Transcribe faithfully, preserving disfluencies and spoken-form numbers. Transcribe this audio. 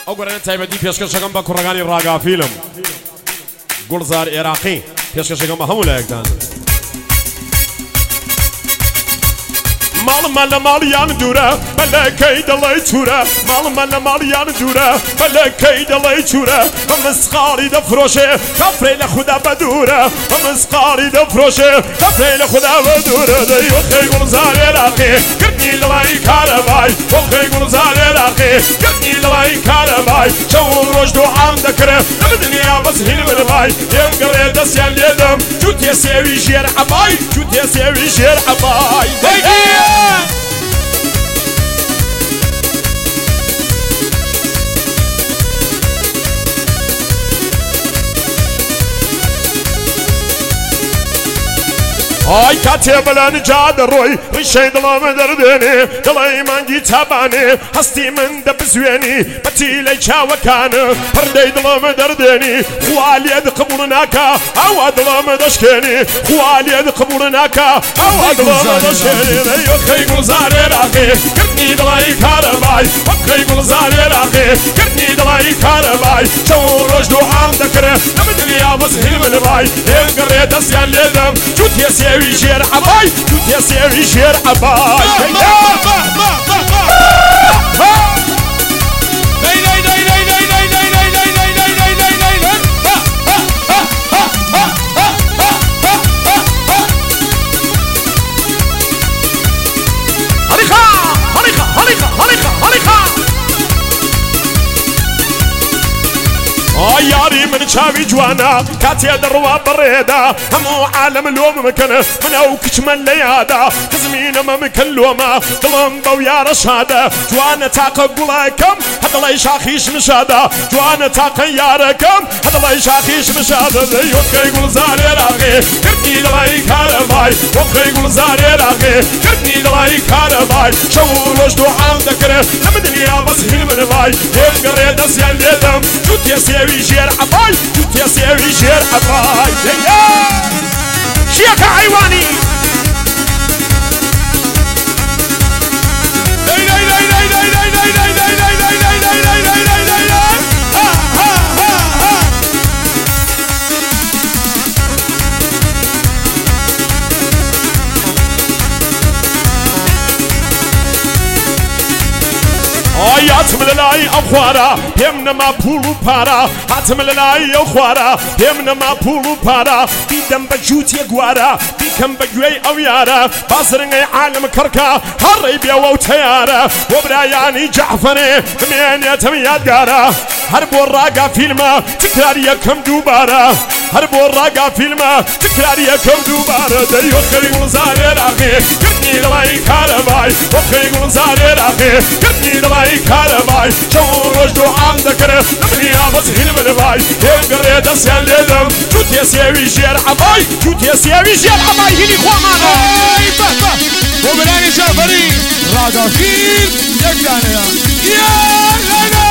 ئەو گۆرانە تایبەتی پێشکەشەکەم بە کوڕەکانی ڕاگافیلم گوڵزار عێراقی پێشکەشەکەم بە هەموو لایەکدان ماڵمە لە ماڵیان دوورە بەلەکەی دەڵێ چورە ماڵمە لە ماڵیان دوورە بەلەکەی دەڵێ چورە بە مسقاڵی دەفرۆشێ کەفرەی لە خوددا بە دوورە بە مسقاڵی دەفرۆشێ کەفرەی لە خوددا بە دوورە دەیوەخەی گوڵزار عێراقی گرتنی لەڵای کارەبای وەخەی گوڵزار عێراقی گرتنی لەڵای کارەبای شەو ڕۆژ دوعام دەکرێ لە دنیا بەس هیل بەربای دێمگەڕێ دەستیان لێدەم جووتێ سێوی ژێر عەبای جووتێ سێوی ژێر عەبای ئای کاتێ بەلان جا دەڕۆی ڕیشەی دڵەمە دەردێنێ دڵی مانگی تابانێ هەستی من دەبزوێنی بەتیلەی چاوەکانە پردەی دڵەمە دەردێنی خوا لێت قبوڵ ناکا ئەوە دڵەمە دەشکێنی خوا لێت قبوڵ ناکا ئەوە دڵەمە دەشکێنی وەخەی گوڵزار عێراقی گرتنی دڵی کارەبای وەخەی گوڵزار عێراقی گرتنی دڵی کارەبای شەو ڕۆژ دوعام دەکرێ لەمە دنیا بەس هیل بەربای دێمگەڕێ دەستیان لێدەم جووتێ سێوی ژێر عەبای جووتێ سێوی ژێر عەبای یاری من چاوی جوانا کاتێ دەڕوا بەڕێدا هەموو عالم لۆم مکەنە من ئەو کچمە لە یادا خزمینەمە مکەن لۆمە دڵم بەو یارە شادە جوانە تاقە گوڵەکەم هەدڵی شاخیش مشادە جوانە تاقە یارەکەم هەدڵی شاخیش مشادە وەخەی گوڵزار عێراقی گرتنی دڵی کارەبای وەخەی گوڵزار عێراقی گرتنی دڵی کارەبای شەو ڕۆژ دوعام دەکرێ لەمە دنیا بەس هیل بەربای دێمگەڕێ دەستیان لێدەم جووتێ سێوی ژێر عەبای جووتێ سێوی ژێر عەبای شیەکە حەیوانی هاتم لەلای ئەو خوارە پێم نەما پوڵ و پارە هاتم لەلای ئەو خوارە پێم نەما پوڵ و پارە بیدەم بە جووتێ گوارە بیکەم بە گوێی ئەو یارە بازرنگەی عالم کڕکە هەڕێی بێوە و تەیارە بۆ برایانی جەعفەرێ بمێنێتم یادگارە هەر بۆ ڕاگا فیلمە تکراری یەکەم دووبارە هەر بۆ ڕاگا فیلمە تکراری یەکەم دووبارە دەی وەخەی گوڵزار عێراقی گرتنی دڵی کارەبای وەخەی گوڵزار عێراقی گرتنی دڵی کارەبای شەو ڕۆژ دوعام دەکرێ لە دنیا بەس هیل بەربای دێمگەڕێ دەستیان لێدەم جووتێ سێوی ژێر عەبای جووتێ سێوی ژێر عەبای هیلی خۆمانە بۆ بەرانی جەعفەری ڕاگافیل یەک دانەیە